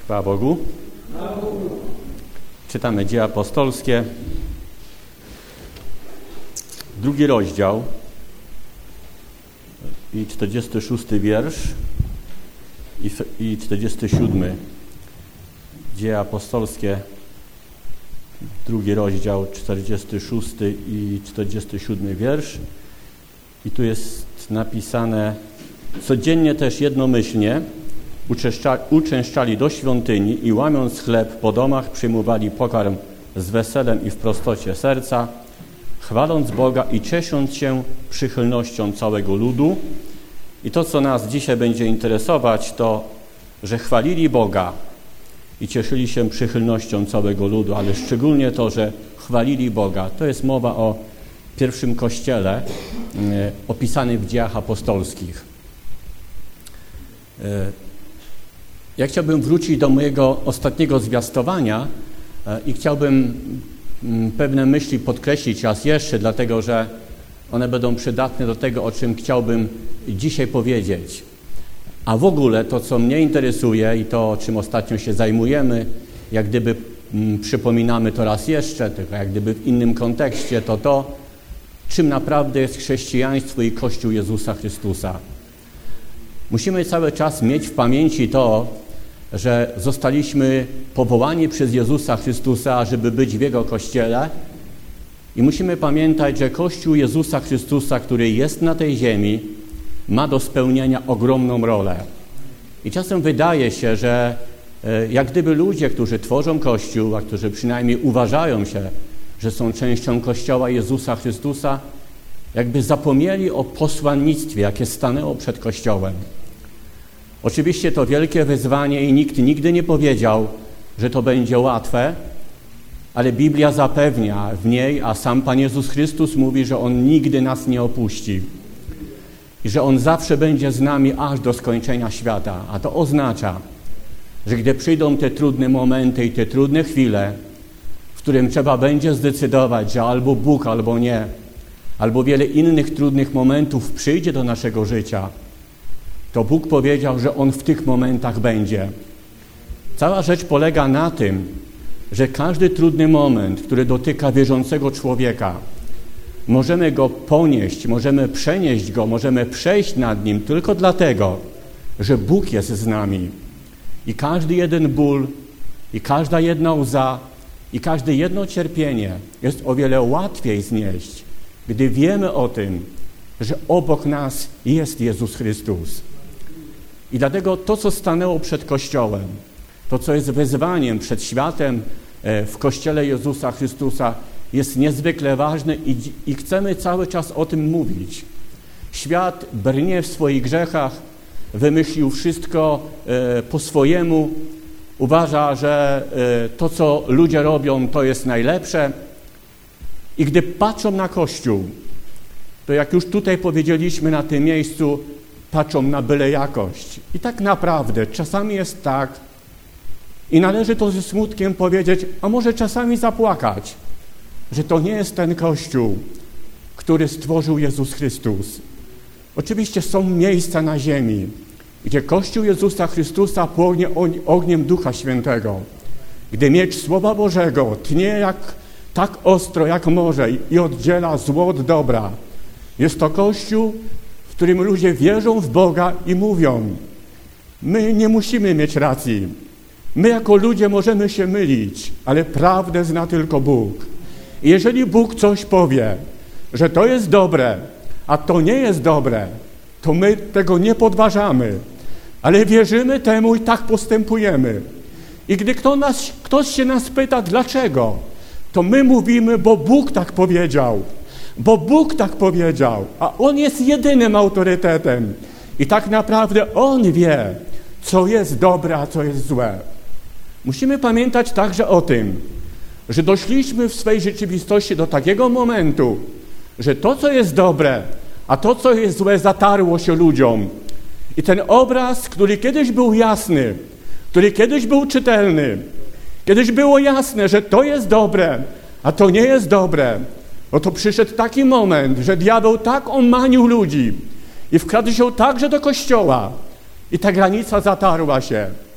Chwała Bogu. Czytamy Dzieje Apostolskie, 2 rozdział i 46 wiersz i 47. Dzieje Apostolskie, 2 rozdział, 46 i 47 wiersz. I tu jest napisane: codziennie też jednomyślnie uczęszczali do świątyni i łamiąc chleb po domach przyjmowali pokarm z weselem i w prostocie serca, chwaląc Boga i ciesząc się przychylnością całego ludu. I to, co nas dzisiaj będzie interesować, to, że chwalili Boga i cieszyli się przychylnością całego ludu, ale szczególnie to, że chwalili Boga. To jest mowa o pierwszym kościele opisanym w Dziejach Apostolskich. Ja chciałbym wrócić do mojego ostatniego zwiastowania i chciałbym pewne myśli podkreślić raz jeszcze, dlatego że one będą przydatne do tego, o czym chciałbym dzisiaj powiedzieć. A w ogóle to, co mnie interesuje i to, czym ostatnio się zajmujemy, jak gdyby przypominamy to raz jeszcze, tylko jak gdyby w innym kontekście, to, czym naprawdę jest chrześcijaństwo i Kościół Jezusa Chrystusa. Musimy cały czas mieć w pamięci to, że zostaliśmy powołani przez Jezusa Chrystusa, żeby być w Jego Kościele, i musimy pamiętać, że Kościół Jezusa Chrystusa, który jest na tej ziemi, ma do spełnienia ogromną rolę. I czasem wydaje się, że jak gdyby ludzie, którzy tworzą Kościół, a którzy przynajmniej uważają się, że są częścią Kościoła Jezusa Chrystusa, jakby zapomnieli o posłannictwie, jakie stanęło przed Kościołem. Oczywiście to wielkie wyzwanie i nikt nigdy nie powiedział, że to będzie łatwe, ale Biblia zapewnia w niej, a sam Pan Jezus Chrystus mówi, że On nigdy nas nie opuści i że On zawsze będzie z nami aż do skończenia świata. A to oznacza, że gdy przyjdą te trudne momenty i te trudne chwile, w którym trzeba będzie zdecydować, że albo Bóg, albo nie, albo wiele innych trudnych momentów przyjdzie do naszego życia, to Bóg powiedział, że On w tych momentach będzie. Cała rzecz polega na tym, że każdy trudny moment, który dotyka wierzącego człowieka, możemy go ponieść, możemy przenieść go, możemy przejść nad nim tylko dlatego, że Bóg jest z nami. I każdy jeden ból, i każda jedna łza, i każde jedno cierpienie jest o wiele łatwiej znieść, gdy wiemy o tym, że obok nas jest Jezus Chrystus. I dlatego to, co stanęło przed Kościołem, to, co jest wyzwaniem przed światem w Kościele Jezusa Chrystusa, jest niezwykle ważne i chcemy cały czas o tym mówić. Świat brnie w swoich grzechach, wymyślił wszystko po swojemu, uważa, że to, co ludzie robią, to jest najlepsze. I gdy patrzą na Kościół, to jak już tutaj powiedzieliśmy na tym miejscu, patrzą na byle jakość. I tak naprawdę czasami jest tak, i należy to ze smutkiem powiedzieć, a może czasami zapłakać, że to nie jest ten Kościół, który stworzył Jezus Chrystus. Oczywiście są miejsca na ziemi, gdzie Kościół Jezusa Chrystusa płonie ogniem Ducha Świętego, gdy miecz Słowa Bożego tnie tak ostro jak morze i oddziela zło od dobra. Jest to Kościół, w którym ludzie wierzą w Boga i mówią: my nie musimy mieć racji. My jako ludzie możemy się mylić, ale prawdę zna tylko Bóg. I jeżeli Bóg coś powie, że to jest dobre, a to nie jest dobre, to my tego nie podważamy, ale wierzymy temu i tak postępujemy. I gdy ktoś się nas pyta, dlaczego, to my mówimy, bo Bóg tak powiedział. Bo Bóg tak powiedział, a On jest jedynym autorytetem. I tak naprawdę On wie, co jest dobre, a co jest złe. Musimy pamiętać także o tym, że doszliśmy w swej rzeczywistości do takiego momentu, że to, co jest dobre, a to, co jest złe, zatarło się ludziom. I ten obraz, który kiedyś był jasny, który kiedyś był czytelny, kiedyś było jasne, że to jest dobre, a to nie jest dobre, no to przyszedł taki moment, że diabeł tak omanił ludzi i wkradł się także do Kościoła i ta granica zatarła się.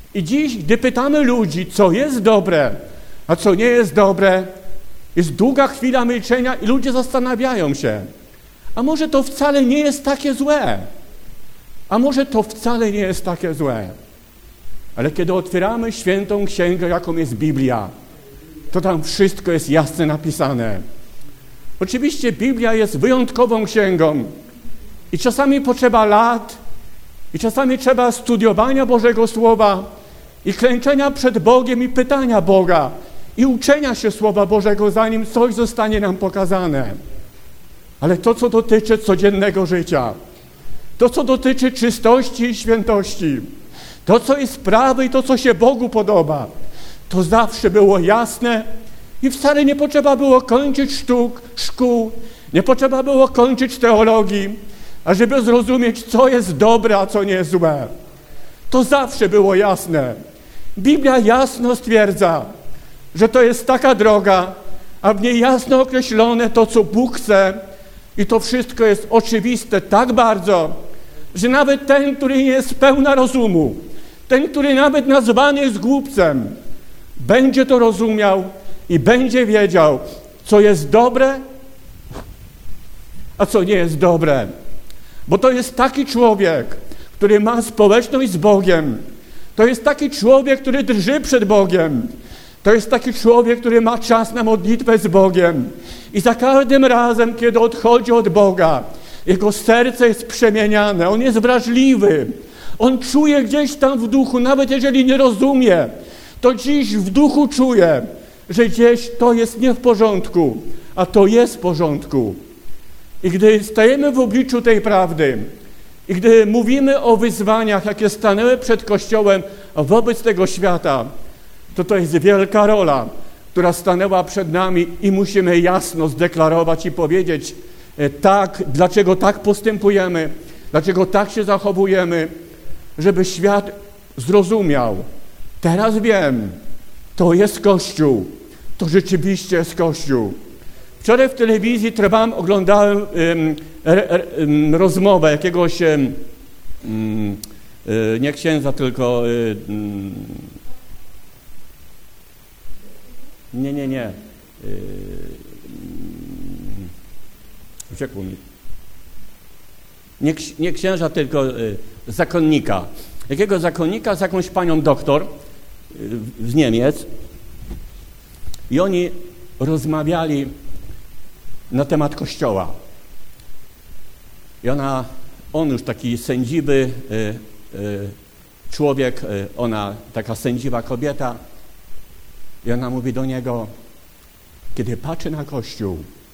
I dziś, gdy pytamy ludzi, co jest dobre, a co nie jest dobre, jest długa chwila milczenia i ludzie zastanawiają się, a może to wcale nie jest takie złe, a może to wcale nie jest takie złe. Ale kiedy otwieramy świętą księgę, jaką jest Biblia, to tam wszystko jest jasno napisane. Oczywiście Biblia jest wyjątkową księgą i czasami potrzeba lat, i czasami trzeba studiowania Bożego Słowa i klęczenia przed Bogiem i pytania Boga i uczenia się Słowa Bożego, zanim coś zostanie nam pokazane. Ale to, co dotyczy codziennego życia, to, co dotyczy czystości i świętości, to, co jest prawe i to, co się Bogu podoba, to zawsze było jasne i wcale nie potrzeba było kończyć szkół, nie potrzeba było kończyć teologii, ażeby zrozumieć, co jest dobre, a co nie jest złe. To zawsze było jasne. Biblia jasno stwierdza, że to jest taka droga, a w niej jasno określone to, co Bóg chce i to wszystko jest oczywiste tak bardzo, że nawet ten, który nie jest pełna rozumu, ten, który nawet nazwany jest głupcem, będzie to rozumiał i będzie wiedział, co jest dobre, a co nie jest dobre. Bo to jest taki człowiek, który ma społeczność z Bogiem. To jest taki człowiek, który drży przed Bogiem. To jest taki człowiek, który ma czas na modlitwę z Bogiem. I za każdym razem, kiedy odchodzi od Boga, jego serce jest przemieniane, on jest wrażliwy. On czuje gdzieś tam w duchu, nawet jeżeli nie rozumie, to dziś w duchu czuje, że gdzieś to jest nie w porządku, a to jest w porządku. I gdy stajemy w obliczu tej prawdy i gdy mówimy o wyzwaniach, jakie stanęły przed Kościołem wobec tego świata, to jest wielka rola, która stanęła przed nami i musimy jasno zdeklarować i powiedzieć tak, dlaczego tak postępujemy, dlaczego tak się zachowujemy, żeby świat zrozumiał. Teraz wiem, to jest Kościół, to rzeczywiście jest Kościół. Wczoraj w telewizji oglądałem rozmowę jakiegoś, nie księdza, tylko nie. Uciekło mi. Nie księża, tylko zakonnika. Jakiego zakonnika z jakąś panią doktor z Niemiec. I oni rozmawiali na temat Kościoła. I on już taki sędziwy człowiek, ona taka sędziwa kobieta. I ona mówi do niego, kiedy patrzy na Kościół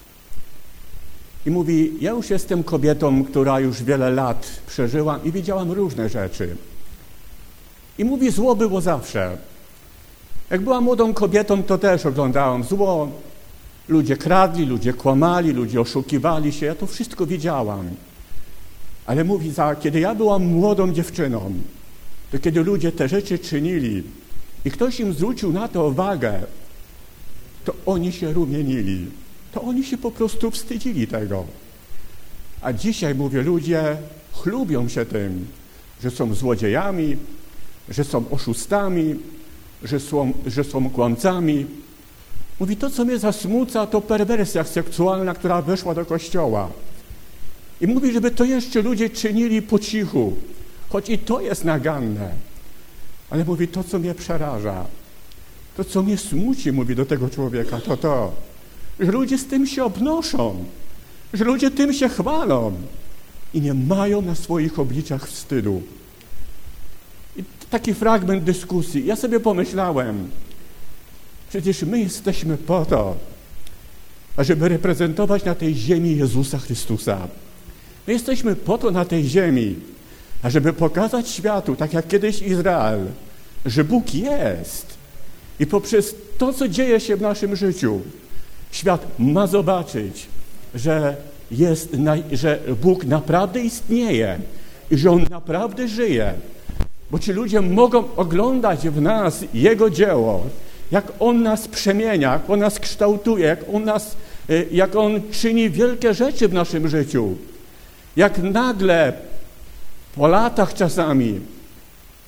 i mówi, ja już jestem kobietą, która już wiele lat przeżyła i widziałam różne rzeczy. I mówi, zło było zawsze. Jak byłam młodą kobietą, to też oglądałam zło. Ludzie kradli, ludzie kłamali, ludzie oszukiwali się. Ja to wszystko widziałam. Ale mówi, kiedy ja byłam młodą dziewczyną, to kiedy ludzie te rzeczy czynili i ktoś im zwrócił na to uwagę, to oni się rumienili. To oni się po prostu wstydzili tego. A dzisiaj, mówię, ludzie chlubią się tym, że są złodziejami, że są oszustami, że są kłamcami. Mówi, to, co mnie zasmuca, to perwersja seksualna, która weszła do Kościoła. I mówi, żeby to jeszcze ludzie czynili po cichu, choć i to jest naganne. Ale mówi, to, co mnie przeraża, to, co mnie smuci, mówi do tego człowieka, to, że ludzie z tym się obnoszą, że ludzie tym się chwalą i nie mają na swoich obliczach wstydu. I taki fragment dyskusji. Ja sobie pomyślałem, przecież my jesteśmy po to, ażeby reprezentować na tej ziemi Jezusa Chrystusa. My jesteśmy po to na tej ziemi, ażeby pokazać światu, tak jak kiedyś Izrael, że Bóg jest. I poprzez to, co dzieje się w naszym życiu, świat ma zobaczyć, że Bóg naprawdę istnieje i że On naprawdę żyje. Bo ci ludzie mogą oglądać w nas Jego dzieło, jak On nas przemienia, jak On nas kształtuje, jak On czyni wielkie rzeczy w naszym życiu. Jak nagle, po latach czasami,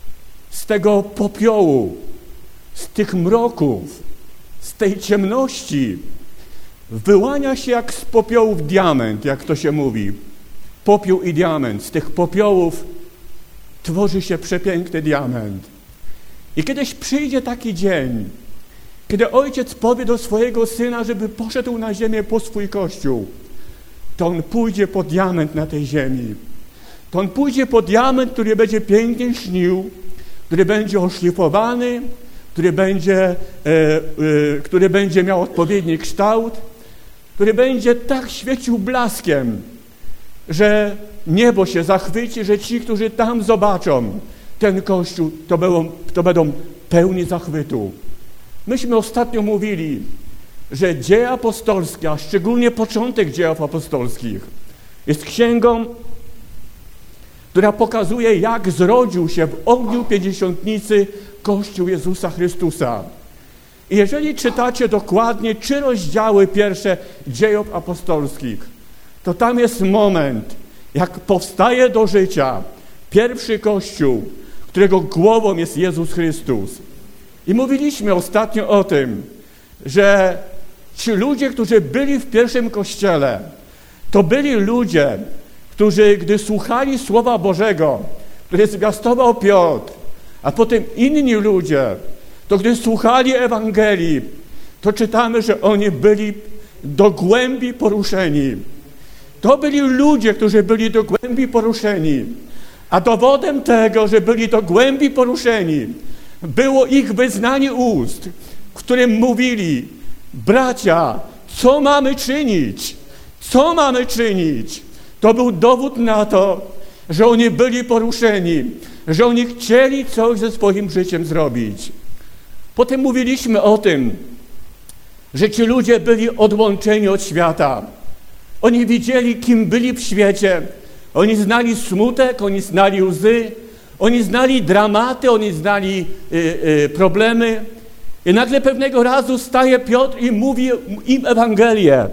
z tego popiołu, z tych mroków, z tej ciemności wyłania się jak z popiołów diament, jak to się mówi. Popiół i diament. Z tych popiołów tworzy się przepiękny diament. I kiedyś przyjdzie taki dzień, kiedy ojciec powie do swojego syna, żeby poszedł na ziemię po swój kościół, to on pójdzie po diament na tej ziemi. To on pójdzie po diament, który będzie pięknie śnił, który będzie oszlifowany, który będzie miał odpowiedni kształt, który będzie tak świecił blaskiem, że niebo się zachwyci, że ci, którzy tam zobaczą ten Kościół, to będą pełni zachwytu. Myśmy ostatnio mówili, że dzieje apostolskie, a szczególnie początek dziejów apostolskich, jest księgą, która pokazuje, jak zrodził się w ogniu pięćdziesiątnicy Kościół Jezusa Chrystusa. I jeżeli czytacie dokładnie 3 rozdziały pierwsze dziejów apostolskich, to tam jest moment, jak powstaje do życia pierwszy Kościół, którego głową jest Jezus Chrystus. I mówiliśmy ostatnio o tym, że ci ludzie, którzy byli w pierwszym Kościele, to byli ludzie, którzy, gdy słuchali Słowa Bożego, które zwiastował Piotr, a potem inni ludzie, to gdy słuchali Ewangelii, to czytamy, że oni byli do głębi poruszeni. To byli ludzie, którzy byli do głębi poruszeni. A dowodem tego, że byli do głębi poruszeni, było ich wyznanie ust, w którym mówili: bracia, co mamy czynić? Co mamy czynić? To był dowód na to, że oni byli poruszeni, że oni chcieli coś ze swoim życiem zrobić. Potem mówiliśmy o tym, że ci ludzie byli odłączeni od świata. Oni widzieli, kim byli w świecie. Oni znali smutek, oni znali łzy, oni znali dramaty, oni znali problemy. I nagle pewnego razu staje Piotr i mówi im Ewangelię.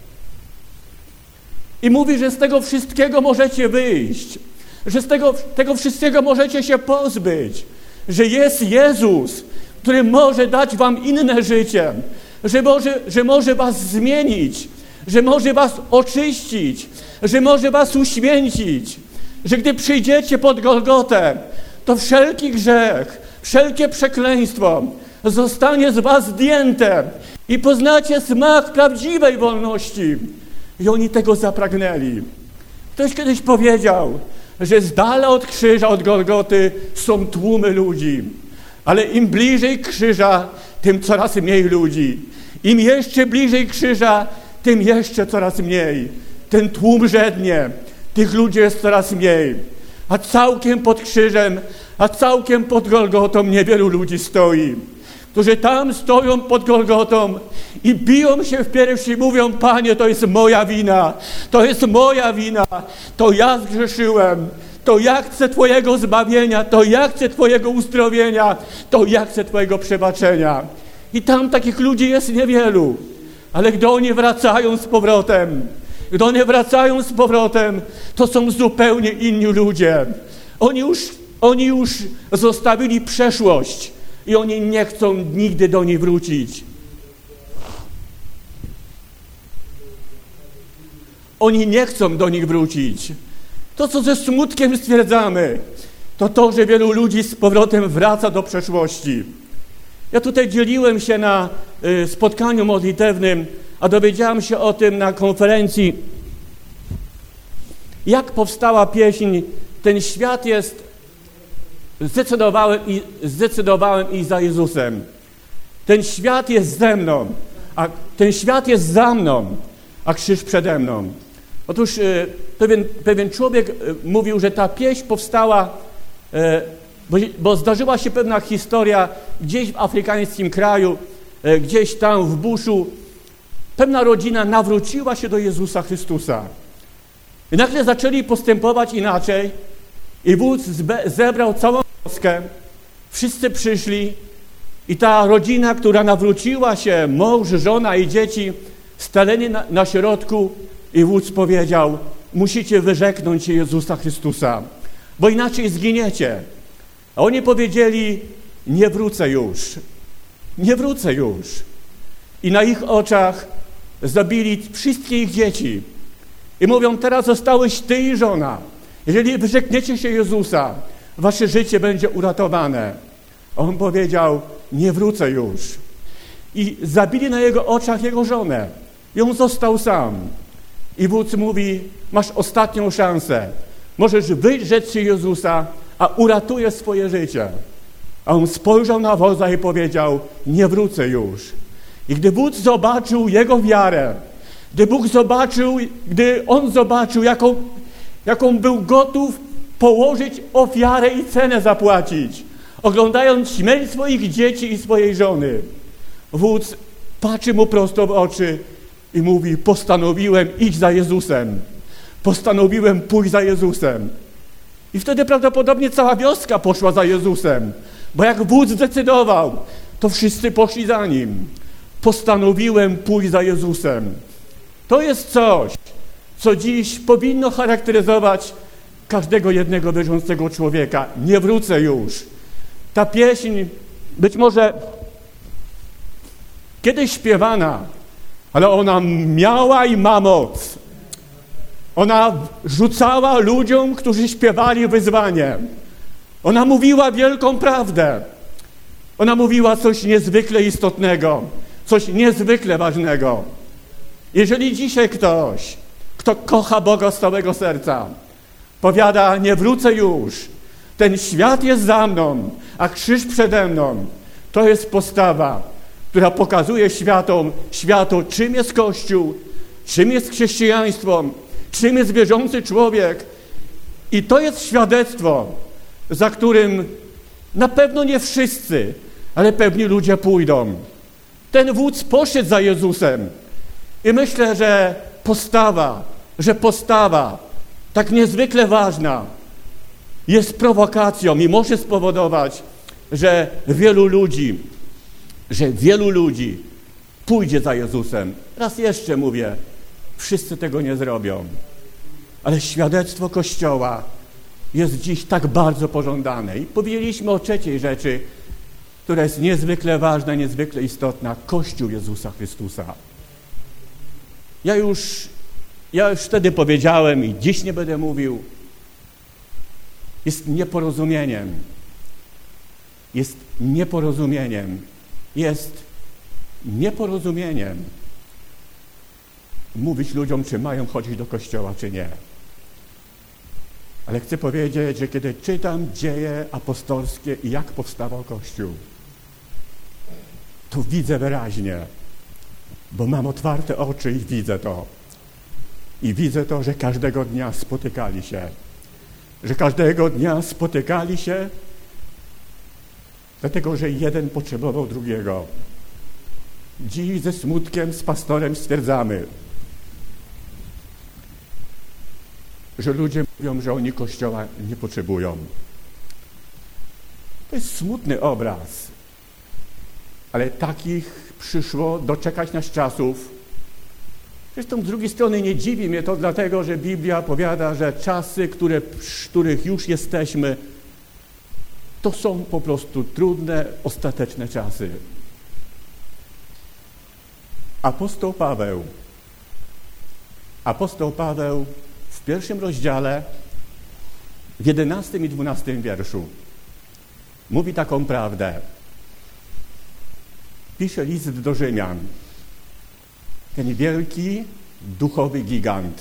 I mówi, że z tego wszystkiego możecie wyjść, że z tego wszystkiego możecie się pozbyć, że jest Jezus, który może dać wam inne życie, że może was zmienić, że może was oczyścić, że może was uświęcić, że gdy przyjdziecie pod Golgotę, to wszelki grzech, wszelkie przekleństwo zostanie z was zdjęte i poznacie smak prawdziwej wolności. I oni tego zapragnęli. Ktoś kiedyś powiedział, że z dala od krzyża, od Golgoty są tłumy ludzi, ale im bliżej krzyża, tym coraz mniej ludzi. Im jeszcze bliżej krzyża, tym jeszcze coraz mniej. Ten tłum żednie, tych ludzi jest coraz mniej. A całkiem pod krzyżem, a całkiem pod Golgotą niewielu ludzi stoi, którzy tam stoją pod Golgotą i biją się w piersi i mówią: Panie, to jest moja wina, to jest moja wina, to ja zgrzeszyłem, to ja chcę Twojego zbawienia, to ja chcę Twojego uzdrowienia, to ja chcę Twojego przebaczenia. I tam takich ludzi jest niewielu, ale gdy oni wracają z powrotem, to są zupełnie inni ludzie. Oni już zostawili przeszłość i oni nie chcą nigdy do niej wrócić. Oni nie chcą do nich wrócić. To, co ze smutkiem stwierdzamy, to, że wielu ludzi z powrotem wraca do przeszłości. Ja tutaj dzieliłem się na spotkaniu modlitewnym, a dowiedziałem się o tym na konferencji, jak powstała pieśń Ten świat jest, zdecydowałem iść za Jezusem. Ten świat jest ze mną, a ten świat jest za mną, a krzyż przede mną. Otóż pewien człowiek mówił, że ta pieśń powstała, bo zdarzyła się pewna historia gdzieś w afrykańskim kraju, gdzieś tam w buszu. Pewna rodzina nawróciła się do Jezusa Chrystusa. I nagle zaczęli postępować inaczej i wódz zebrał całą wioskę, wszyscy przyszli i ta rodzina, która nawróciła się, mąż, żona i dzieci, stali na środku i wódz powiedział: musicie wyrzeknąć się Jezusa Chrystusa, bo inaczej zginiecie. A oni powiedzieli, nie wrócę już, nie wrócę już. I na ich oczach zabili wszystkie ich dzieci. I mówią, teraz zostałeś ty i żona. Jeżeli wyrzekniecie się Jezusa, wasze życie będzie uratowane. A on powiedział, nie wrócę już. I zabili na jego oczach jego żonę. I on został sam. I wódz mówi, masz ostatnią szansę. Możesz wyrzec się Jezusa, a uratujesz swoje życie. A on spojrzał na wodza i powiedział, nie wrócę już. I gdy wódz zobaczył jego wiarę, gdy on zobaczył, jaką był gotów położyć ofiarę i cenę zapłacić, oglądając śmierć swoich dzieci i swojej żony, wódz patrzy mu prosto w oczy i mówi, postanowiłem iść za Jezusem. Postanowiłem pójść za Jezusem. I wtedy prawdopodobnie cała wioska poszła za Jezusem, bo jak wódz zdecydował, to wszyscy poszli za nim. Postanowiłem pójść za Jezusem. To jest coś, co dziś powinno charakteryzować każdego jednego wierzącego człowieka. Nie wrócę już. Ta pieśń być może kiedyś śpiewana, ale ona miała i ma moc. Ona rzucała ludziom, którzy śpiewali wyzwanie. Ona mówiła wielką prawdę. Ona mówiła coś niezwykle istotnego, coś niezwykle ważnego. Jeżeli dzisiaj ktoś, kto kocha Boga z całego serca, powiada, nie wrócę już, ten świat jest za mną, a krzyż przede mną, to jest postawa, która pokazuje światu, czym jest Kościół, czym jest chrześcijaństwo, czym jest wierzący człowiek. I to jest świadectwo, za którym na pewno nie wszyscy, ale pewni ludzie pójdą. Ten wódz poszedł za Jezusem. I myślę, że postawa tak niezwykle ważna jest prowokacją i może spowodować, że wielu ludzi pójdzie za Jezusem. Raz jeszcze mówię, wszyscy tego nie zrobią. Ale świadectwo Kościoła jest dziś tak bardzo pożądane. I powiedzieliśmy o trzeciej rzeczy, która jest niezwykle ważna, niezwykle istotna. Kościół Jezusa Chrystusa. Ja już wtedy powiedziałem i dziś nie będę mówił, jest nieporozumieniem mówić ludziom, czy mają chodzić do kościoła, czy nie. Ale chcę powiedzieć, że kiedy czytam dzieje apostolskie i jak powstawał Kościół, to widzę wyraźnie, bo mam otwarte oczy i widzę to. I widzę to, że każdego dnia spotykali się, dlatego, że jeden potrzebował drugiego. Dziś ze smutkiem z pastorem stwierdzamy, że ludzie mówią, że oni Kościoła nie potrzebują. To jest smutny obraz, ale takich przyszło doczekać nas czasów. Zresztą z drugiej strony nie dziwi mnie to, dlatego że Biblia powiada, że czasy, w których już jesteśmy, to są po prostu trudne, ostateczne czasy. Apostoł Paweł w pierwszym rozdziale, w 11 i 12 wierszu mówi taką prawdę. Pisze list do Rzymian. Ten wielki, duchowy gigant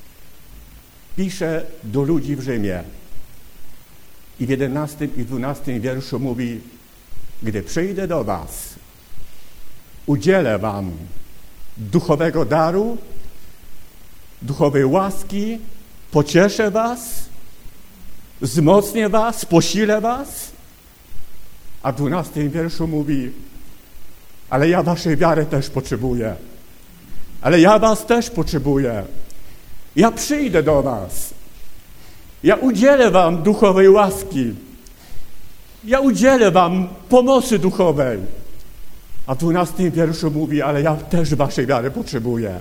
pisze do ludzi w Rzymie. I w 11 i 12 wierszu mówi, gdy przyjdę do was, udzielę wam duchowego daru, duchowej łaski, pocieszę was, wzmocnię was, posilę was. A w 12 wierszu mówi, ale ja waszej wiary też potrzebuję. Ale ja was też potrzebuję. Ja przyjdę do was. Ja udzielę wam duchowej łaski. Ja udzielę wam pomocy duchowej. A w 12 wierszu mówi, ale ja też waszej wiary potrzebuję.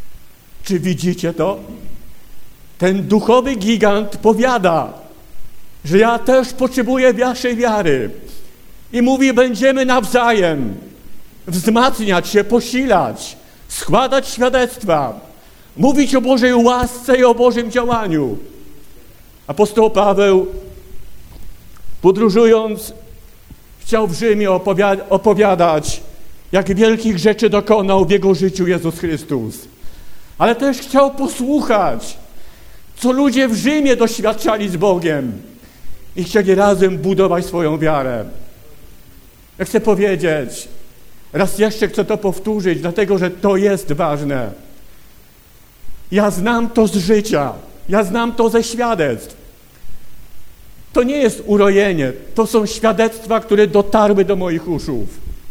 Czy widzicie to? Ten duchowy gigant powiada, że ja też potrzebuję waszej wiary. I mówi, będziemy nawzajem wzmacniać się, posilać, składać świadectwa, mówić o Bożej łasce i o Bożym działaniu. Apostoł Paweł, podróżując, chciał w Rzymie opowiadać, jak wielkich rzeczy dokonał w jego życiu Jezus Chrystus. Ale też chciał posłuchać, co ludzie w Rzymie doświadczali z Bogiem i chcieli razem budować swoją wiarę. Ja chcę powiedzieć, raz jeszcze chcę to powtórzyć, dlatego że to jest ważne. Ja znam to z życia, ja znam to ze świadectw. To nie jest urojenie, to są świadectwa, które dotarły do moich uszów.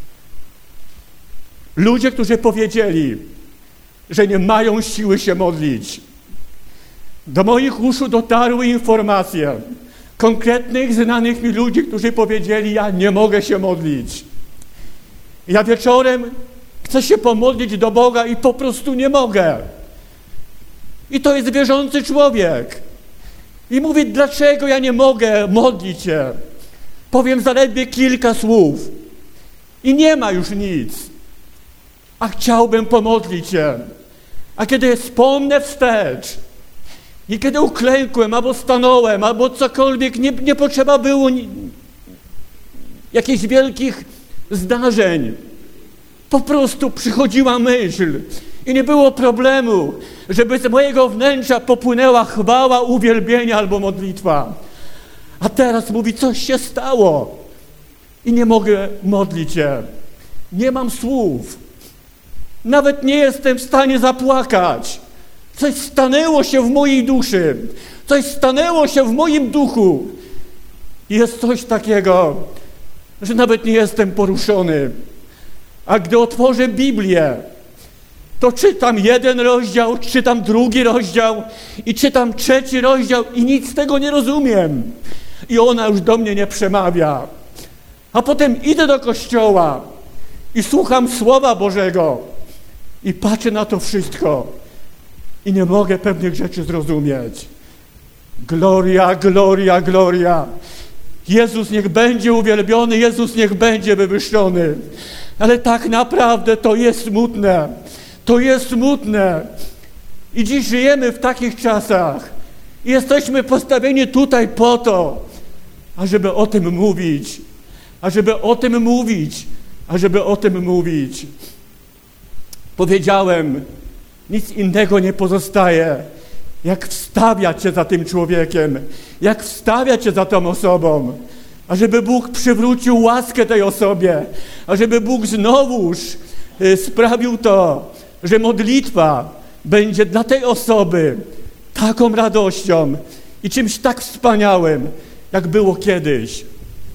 Ludzie, którzy powiedzieli, że nie mają siły się modlić. Do moich uszu dotarły informacje konkretnych, znanych mi ludzi, którzy powiedzieli, ja nie mogę się modlić. Ja wieczorem chcę się pomodlić do Boga i po prostu nie mogę. I to jest wierzący człowiek. I mówi, dlaczego ja nie mogę modlić się? Powiem zaledwie kilka słów. I nie ma już nic. A chciałbym pomodlić się. A kiedy wspomnę wstecz i kiedy uklękłem, albo stanąłem, albo cokolwiek, nie potrzeba było jakichś wielkich zdarzeń. Po prostu przychodziła myśl i nie było problemu, żeby z mojego wnętrza popłynęła chwała, uwielbienie albo modlitwa. A teraz mówi, coś się stało i nie mogę modlić się. Nie mam słów. Nawet nie jestem w stanie zapłakać. Coś stanęło się w mojej duszy. Coś stanęło się w moim duchu. Jest coś takiego, że nawet nie jestem poruszony. A gdy otworzę Biblię, to czytam jeden rozdział, czytam drugi rozdział i czytam trzeci rozdział i nic z tego nie rozumiem. I ona już do mnie nie przemawia. A potem idę do kościoła i słucham Słowa Bożego i patrzę na to wszystko i nie mogę pewnych rzeczy zrozumieć. Gloria, gloria, gloria. Jezus niech będzie uwielbiony, Jezus niech będzie wywyższony. Ale tak naprawdę to jest smutne. To jest smutne. I dziś żyjemy w takich czasach. I jesteśmy postawieni tutaj po to, ażeby o tym mówić. Ażeby o tym mówić. Ażeby o tym mówić. Powiedziałem, nic innego nie pozostaje, jak wstawiać się za tym człowiekiem, jak wstawiać się za tą osobą, ażeby Bóg przywrócił łaskę tej osobie, ażeby Bóg znowuż sprawił to, że modlitwa będzie dla tej osoby taką radością i czymś tak wspaniałym, jak było kiedyś.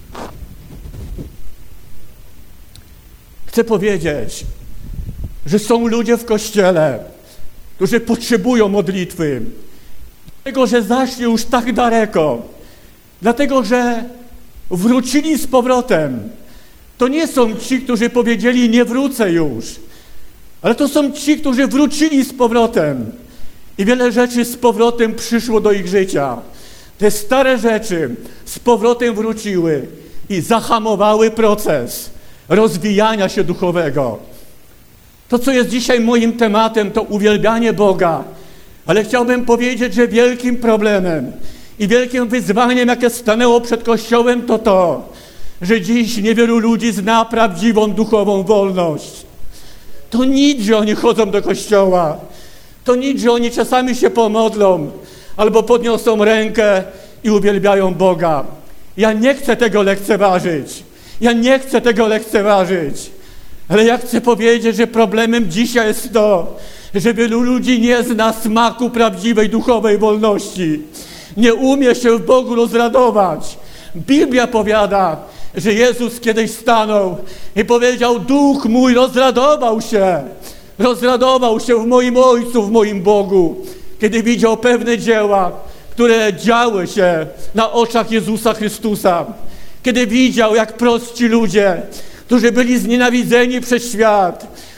Chcę powiedzieć, że są ludzie w Kościele, którzy potrzebują modlitwy, dlatego że zaszli już tak daleko, dlatego że wrócili z powrotem. To nie są ci, którzy powiedzieli, nie wrócę już, ale to są ci, którzy wrócili z powrotem i wiele rzeczy z powrotem przyszło do ich życia. Te stare rzeczy z powrotem wróciły i zahamowały proces rozwijania się duchowego. To, co jest dzisiaj moim tematem, to uwielbianie Boga, ale chciałbym powiedzieć, że wielkim problemem i wielkim wyzwaniem, jakie stanęło przed Kościołem, to to, że dziś niewielu ludzi zna prawdziwą duchową wolność. To nic, że oni chodzą do Kościoła. To nic, że oni czasami się pomodlą albo podniosą rękę i uwielbiają Boga. Ja nie chcę tego lekceważyć. Ja nie chcę tego lekceważyć. Ale ja chcę powiedzieć, że problemem dzisiaj jest to, że wielu ludzi nie zna smaku prawdziwej duchowej wolności. Nie umie się w Bogu rozradować. Biblia powiada, że Jezus kiedyś stanął i powiedział, Duch mój rozradował się w moim Ojcu, w moim Bogu, kiedy widział pewne dzieła, które działy się na oczach Jezusa Chrystusa, kiedy widział, jak prosci ludzie, którzy byli znienawidzeni przez świat,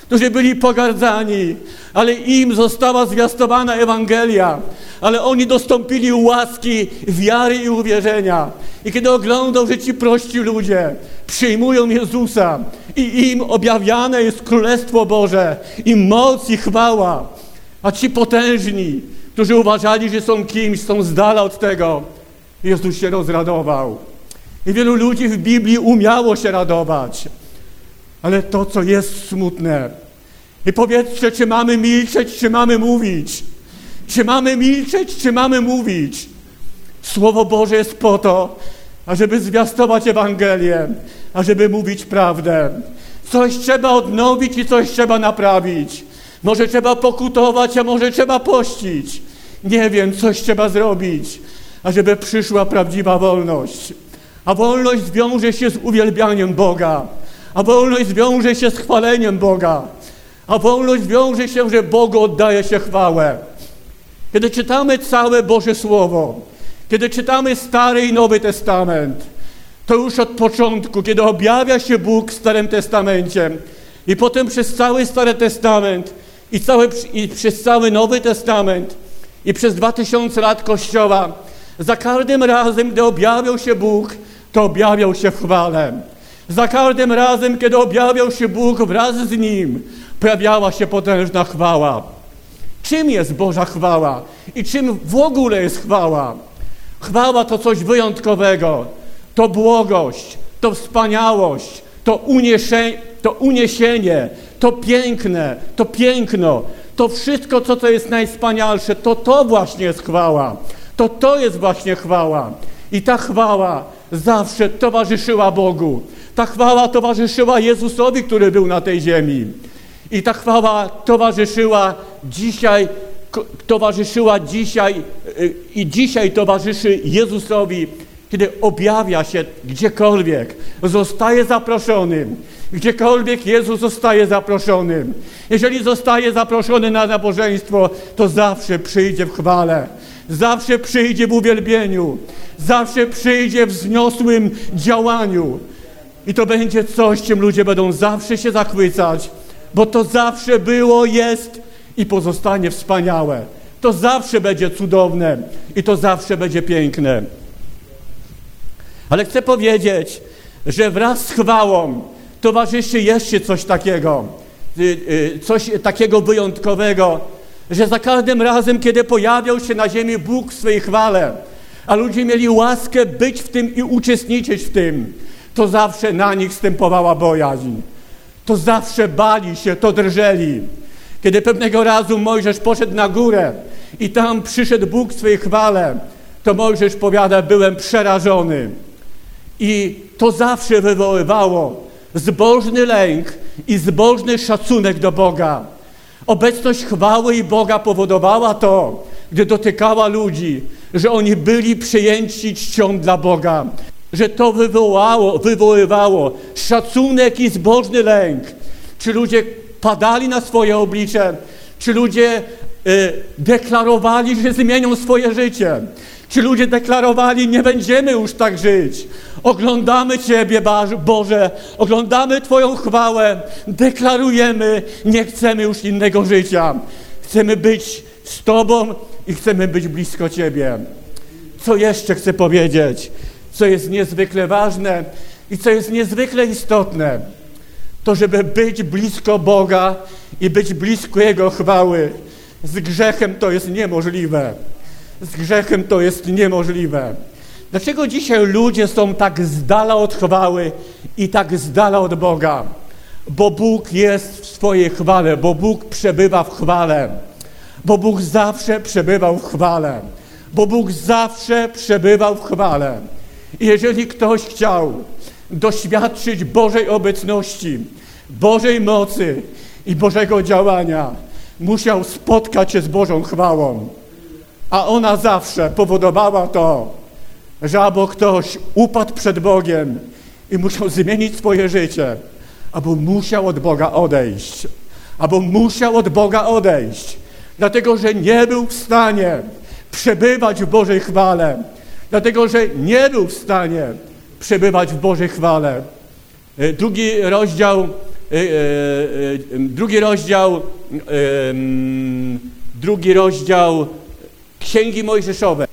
którzy byli pogardzani, ale im została zwiastowana Ewangelia, ale oni dostąpili łaski, wiary i uwierzenia. I kiedy oglądał, że ci prości ludzie przyjmują Jezusa i im objawiane jest Królestwo Boże, i moc, i chwała, a ci potężni, którzy uważali, że są kimś, są z dala od tego, Jezus się rozradował. I wielu ludzi w Biblii umiało się radować. Ale to, co jest smutne, i powiedzcie, czy mamy milczeć, czy mamy mówić? Czy mamy milczeć, czy mamy mówić? Słowo Boże jest po to, ażeby zwiastować Ewangelię, ażeby mówić prawdę. Coś trzeba odnowić i coś trzeba naprawić. Może trzeba pokutować, a może trzeba pościć. Nie wiem, coś trzeba zrobić, ażeby przyszła prawdziwa wolność. A wolność wiąże się z uwielbianiem Boga. A wolność wiąże się z chwaleniem Boga. A wolność wiąże się, że Bogu oddaje się chwałę. Kiedy czytamy całe Boże Słowo, kiedy czytamy Stary i Nowy Testament, to już od początku, kiedy objawia się Bóg w Starym Testamencie i potem przez cały Stary Testament i przez cały Nowy Testament i przez 2000 lat Kościoła, za każdym razem, gdy objawiał się Bóg, to objawiał się w chwale. Za każdym razem, kiedy objawiał się Bóg wraz z Nim, pojawiała się potężna chwała. Czym jest Boża chwała? I czym w ogóle jest chwała? Chwała to coś wyjątkowego. To błogość, to wspaniałość, to uniesienie, to piękne, to piękno. To wszystko, co jest najwspanialsze, to właśnie jest chwała. To jest właśnie chwała. I ta chwała zawsze towarzyszyła Bogu. Ta chwała towarzyszyła Jezusowi, który był na tej ziemi. I ta chwała towarzyszyła dzisiaj i dzisiaj towarzyszy Jezusowi, kiedy objawia się gdziekolwiek, zostaje zaproszonym. Gdziekolwiek Jezus zostaje zaproszonym. Jeżeli zostaje zaproszony na nabożeństwo, to zawsze przyjdzie w chwale. Zawsze przyjdzie w uwielbieniu. Zawsze przyjdzie w wzniosłym działaniu. I to będzie coś, czym ludzie będą zawsze się zachwycać, bo to zawsze było, jest i pozostanie wspaniałe. To zawsze będzie cudowne i to zawsze będzie piękne. Ale chcę powiedzieć, że wraz z chwałą towarzyszy jeszcze coś takiego wyjątkowego, że za każdym razem, kiedy pojawiał się na ziemi Bóg w swej chwale, a ludzie mieli łaskę być w tym i uczestniczyć w tym, to zawsze na nich stępowała bojaźń. To zawsze bali się, to drżeli. Kiedy pewnego razu Mojżesz poszedł na górę i tam przyszedł Bóg w swej chwale, to Mojżesz powiada, byłem przerażony. I to zawsze wywoływało zbożny lęk i zbożny szacunek do Boga. Obecność chwały i Boga powodowała to, gdy dotykała ludzi, że oni byli przejęci czcią dla Boga. Że to wywoływało szacunek i zbożny lęk. Czy ludzie padali na swoje oblicze, czy ludzie deklarowali, że zmienią swoje życie, czy ludzie deklarowali, nie będziemy już tak żyć. Oglądamy Ciebie, Boże, oglądamy Twoją chwałę, deklarujemy, nie chcemy już innego życia. Chcemy być z Tobą i chcemy być blisko Ciebie. Co jeszcze chcę powiedzieć? Co jest niezwykle ważne i co jest niezwykle istotne, to żeby być blisko Boga i być blisko Jego chwały. Z grzechem to jest niemożliwe. Z grzechem to jest niemożliwe. Dlaczego dzisiaj ludzie są tak z dala od chwały i tak z dala od Boga? Bo Bóg jest w swojej chwale, bo Bóg przebywa w chwale. Bo Bóg zawsze przebywał w chwale. Bo Bóg zawsze przebywał w chwale. I jeżeli ktoś chciał doświadczyć Bożej obecności, Bożej mocy i Bożego działania, musiał spotkać się z Bożą chwałą. A ona zawsze powodowała to, że albo ktoś upadł przed Bogiem i musiał zmienić swoje życie, albo musiał od Boga odejść. Albo musiał od Boga odejść, dlatego że nie był w stanie przebywać w Bożej chwale. Dlatego, że nie był w stanie przebywać w Bożej chwale. 2 rozdział drugi rozdział Księgi Mojżeszowej,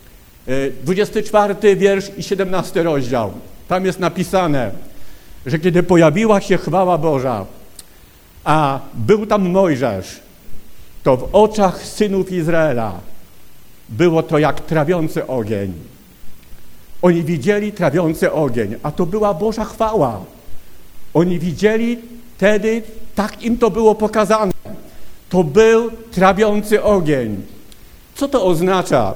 24 wiersz i 17 rozdział. Tam jest napisane, że kiedy pojawiła się chwała Boża, a był tam Mojżesz, to w oczach synów Izraela było to jak trawiący ogień. Oni widzieli trawiący ogień, a to była Boża chwała. Oni widzieli wtedy, tak im to było pokazane. To był trawiący ogień. Co to oznacza?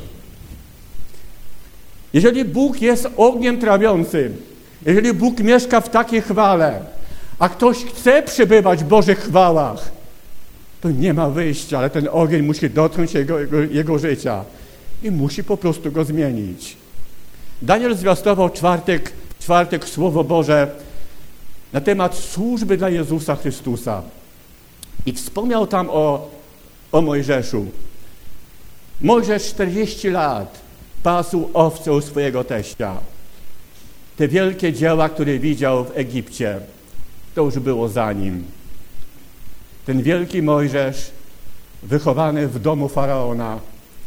Jeżeli Bóg jest ogniem trawiącym, jeżeli Bóg mieszka w takiej chwale, a ktoś chce przebywać w Bożych chwałach, to nie ma wyjścia, ale ten ogień musi dotknąć jego życia i musi po prostu go zmienić. Daniel zwiastował czwartek Słowo Boże na temat służby dla Jezusa Chrystusa i wspomniał tam o Mojżeszu. Mojżesz 40 lat pasł owce u swojego teścia. Te wielkie dzieła, które widział w Egipcie, to już było za nim. Ten wielki Mojżesz, wychowany w domu Faraona,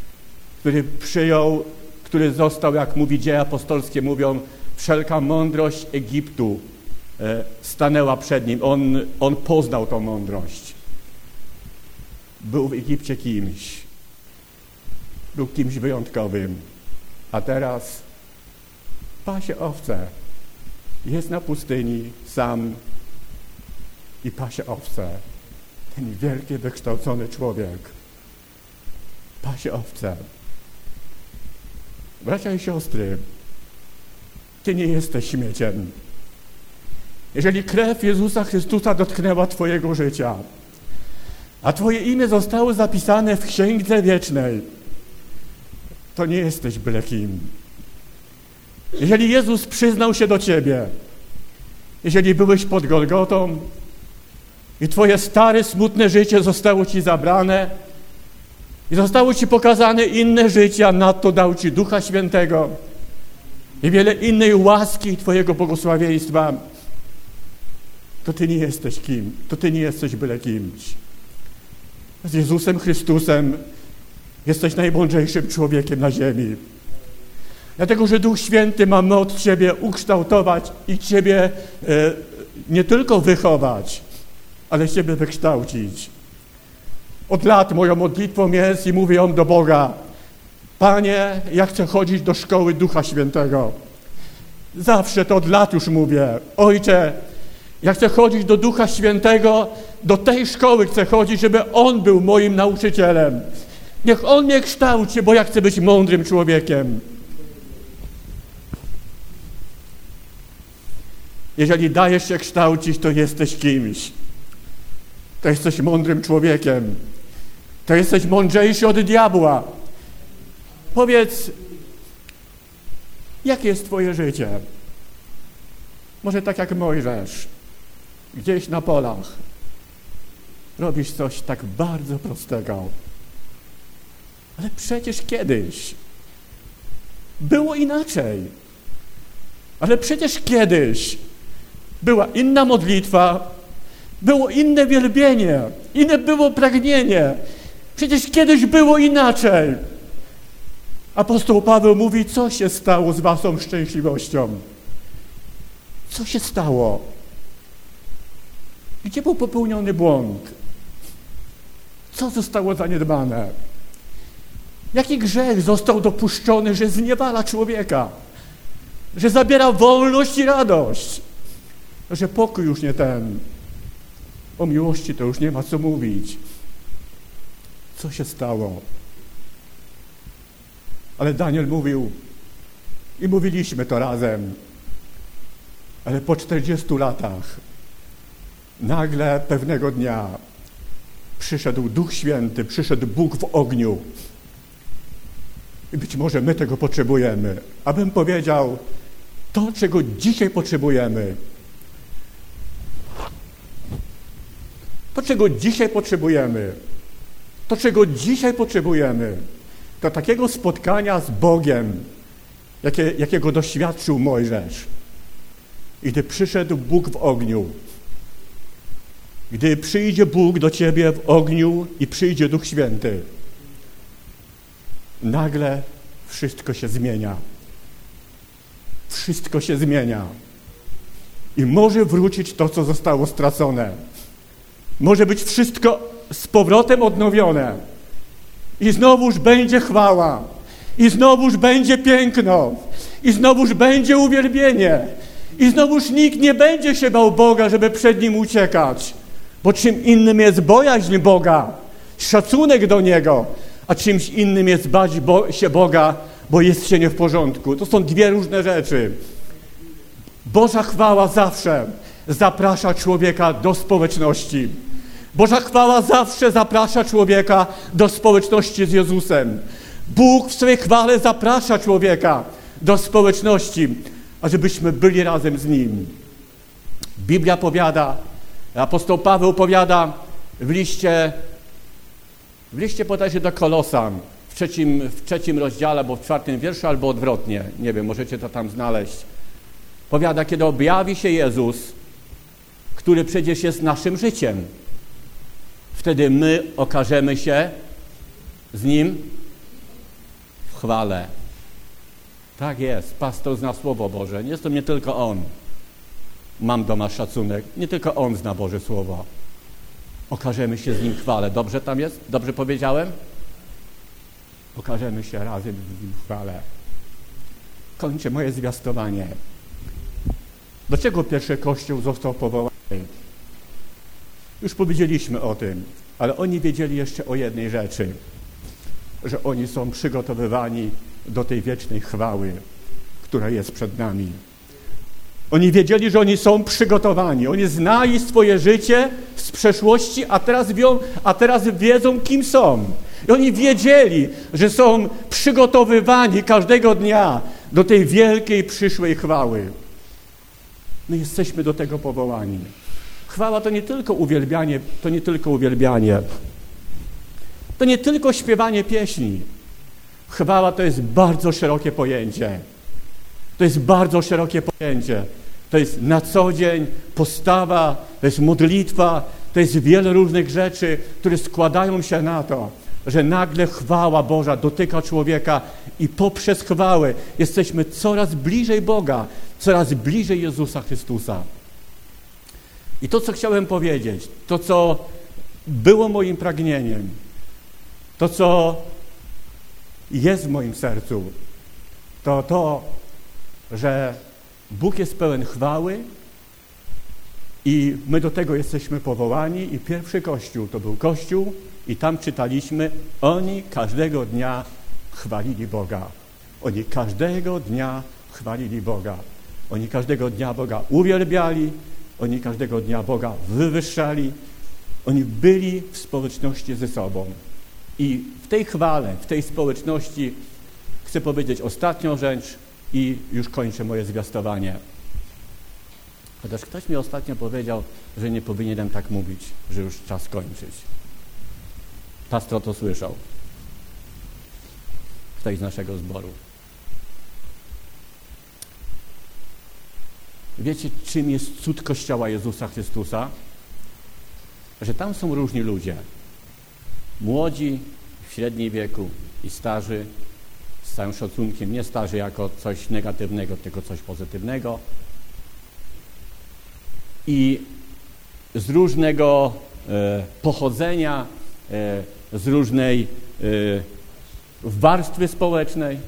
który został, jak mówi Dzieje Apostolskie, mówią, wszelka mądrość Egiptu stanęła przed nim. On poznał tą mądrość. Był w Egipcie kimś. Był kimś wyjątkowym. A teraz pasie owce. Jest na pustyni sam i pasie owce. Ten wielki, wykształcony człowiek pasie owce. Bracia i siostry, ty nie jesteś śmieciem. Jeżeli krew Jezusa Chrystusa dotknęła twojego życia, a twoje imię zostało zapisane w Księdze Wiecznej, to nie jesteś byle kim. Jeżeli Jezus przyznał się do ciebie, jeżeli byłeś pod Golgotą i twoje stare, smutne życie zostało ci zabrane i zostało ci pokazane inne życie, a nadto dał ci Ducha Świętego i wiele innej łaski twojego błogosławieństwa, to ty nie jesteś kim, to ty nie jesteś byle kimś. Z Jezusem Chrystusem jesteś najmądrzejszym człowiekiem na ziemi. Dlatego, że Duch Święty ma moc ciebie ukształtować i ciebie nie tylko wychować, ale ciebie wykształcić. Od lat moją modlitwą jest i mówię ją do Boga: Panie, ja chcę chodzić do szkoły Ducha Świętego. Zawsze to od lat już mówię: Ojcze, ja chcę chodzić do Ducha Świętego, do tej szkoły chcę chodzić, żeby On był moim nauczycielem. Niech On mnie kształci, bo ja chcę być mądrym człowiekiem. Jeżeli dajesz się kształcić, to jesteś kimś. To jesteś mądrym człowiekiem. To jesteś mądrzejszy od diabła. Powiedz, jakie jest twoje życie? Może tak jak Mojżesz, gdzieś na polach. Robisz coś tak bardzo prostego. Ale przecież kiedyś było inaczej. Ale przecież kiedyś była inna modlitwa, było inne wielbienie, inne było pragnienie. Przecież kiedyś było inaczej. Apostoł Paweł mówi, co się stało z waszą szczęśliwością? Co się stało? Gdzie był popełniony błąd? Co zostało zaniedbane? Jaki grzech został dopuszczony, że zniewala człowieka? Że zabiera wolność i radość? Że pokój już nie ten. O miłości to już nie ma co mówić. Co się stało? Ale Daniel mówił i mówiliśmy to razem. Ale po 40 latach nagle pewnego dnia przyszedł Duch Święty, przyszedł Bóg w ogniu. I być może my tego potrzebujemy. Abym powiedział, to, czego dzisiaj potrzebujemy, to takiego spotkania z Bogiem, jakiego doświadczył Mojżesz. I gdy przyszedł Bóg w ogniu, Gdy przyjdzie Bóg do ciebie w ogniu i przyjdzie Duch Święty, nagle wszystko się zmienia. Wszystko się zmienia. I może wrócić to, co zostało stracone. Może być wszystko z powrotem odnowione. I znowuż będzie chwała. I znowuż będzie piękno. I znowuż będzie uwielbienie. I znowuż nikt nie będzie się bał Boga, żeby przed Nim uciekać. Bo czym innym jest bojaźń Boga, szacunek do Niego, a czymś innym jest bać się Boga, bo jest się nie w porządku. To są dwie różne rzeczy. Boża chwała zawsze zaprasza człowieka do społeczności. Boża chwała zawsze zaprasza człowieka do społeczności z Jezusem. Bóg w swojej chwale zaprasza człowieka do społeczności, ażebyśmy byli razem z Nim. Biblia powiada, apostoł Paweł powiada w liście bodajże do Kolosan, w trzecim rozdziale, albo w 4 wierszu, albo odwrotnie, nie wiem, możecie to tam znaleźć. Powiada, kiedy objawi się Jezus, który przecież jest naszym życiem, wtedy my okażemy się z Nim w chwale. Tak jest, pastor zna Słowo Boże, nie jest to nie tylko on. Mam do nas szacunek, nie tylko on zna Boże Słowo. Okażemy się z Nim w chwale. Dobrze tam jest? Dobrze powiedziałem? Okażemy się razem z Nim w chwale. Kończę moje zwiastowanie. Do czego pierwszy Kościół został powołany? Już powiedzieliśmy o tym, ale oni wiedzieli jeszcze o jednej rzeczy, że oni są przygotowywani do tej wiecznej chwały, która jest przed nami. Oni wiedzieli, że oni są przygotowani. Oni znali swoje życie z przeszłości, a teraz wiedzą, kim są. I oni wiedzieli, że są przygotowywani każdego dnia do tej wielkiej przyszłej chwały. My jesteśmy do tego powołani. Chwała to nie tylko uwielbianie, to nie tylko śpiewanie pieśni. Chwała to jest bardzo szerokie pojęcie. To jest na co dzień postawa, to jest modlitwa, to jest wiele różnych rzeczy, które składają się na to, że nagle chwała Boża dotyka człowieka i poprzez chwałę jesteśmy coraz bliżej Boga, coraz bliżej Jezusa Chrystusa. I to, co chciałem powiedzieć, to, co było moim pragnieniem, to, co jest w moim sercu, to to, że Bóg jest pełen chwały i my do tego jesteśmy powołani i pierwszy Kościół to był Kościół i tam czytaliśmy, oni każdego dnia chwalili Boga. Oni każdego dnia chwalili Boga. Oni każdego dnia Boga uwielbiali, oni każdego dnia Boga wywyższali. Oni byli w społeczności ze sobą. I w tej chwale, w tej społeczności chcę powiedzieć ostatnią rzecz i już kończę moje zwiastowanie. Chociaż ktoś mi ostatnio powiedział, że nie powinienem tak mówić, że już czas kończyć. Pastor to słyszał. Ktoś z naszego zboru. Wiecie, czym jest cud Kościoła Jezusa Chrystusa? Że tam są różni ludzie. Młodzi, w średnim wieku i starzy, z całym szacunkiem, nie starzy jako coś negatywnego, tylko coś pozytywnego. I z różnego pochodzenia, z różnej warstwy społecznej,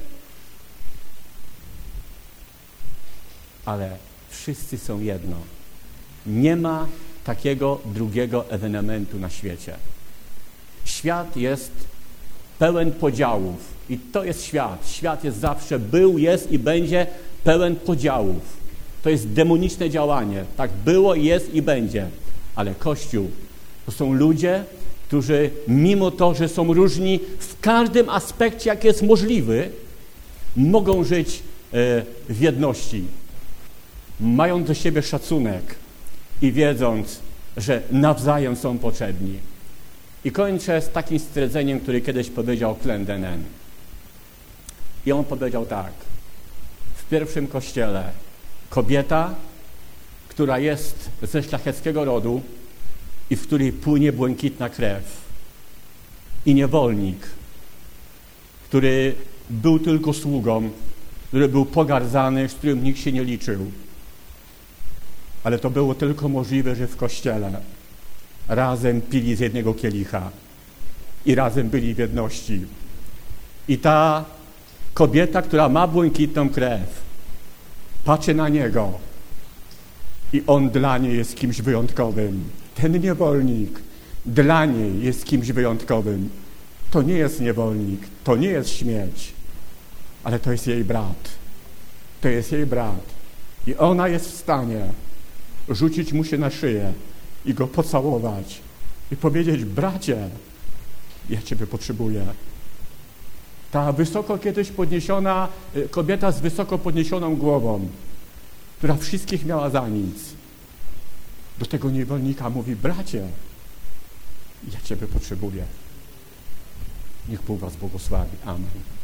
ale wszyscy są jedno. Nie ma takiego drugiego ewenementu na świecie. Świat jest pełen podziałów i to jest świat. Świat jest zawsze, był, jest i będzie pełen podziałów. To jest demoniczne działanie. Tak było, jest i będzie. Ale Kościół to są ludzie, którzy mimo to, że są różni w każdym aspekcie, jaki jest możliwy, mogą żyć w jedności. Mają do siebie szacunek i wiedząc, że nawzajem są potrzebni. I kończę z takim stwierdzeniem, który kiedyś powiedział Clendenin. I on powiedział tak. W pierwszym kościele kobieta, która jest ze szlacheckiego rodu, i w której płynie błękitna krew. I niewolnik, który był tylko sługą, który był pogardzany, z którym nikt się nie liczył. Ale to było tylko możliwe, że w Kościele razem pili z jednego kielicha i razem byli w jedności. I ta kobieta, która ma błękitną krew, patrzy na niego i on dla niej jest kimś wyjątkowym. Ten niewolnik dla niej jest kimś wyjątkowym. To nie jest niewolnik, to nie jest śmieć, ale to jest jej brat. To jest jej brat. I ona jest w stanie rzucić mu się na szyję i go pocałować i powiedzieć: bracie, ja Ciebie potrzebuję. Ta wysoko kiedyś podniesiona kobieta z wysoko podniesioną głową, która wszystkich miała za nic, do tego niewolnika mówi: bracie, ja Ciebie potrzebuję. Niech Bóg was błogosławi. Amen.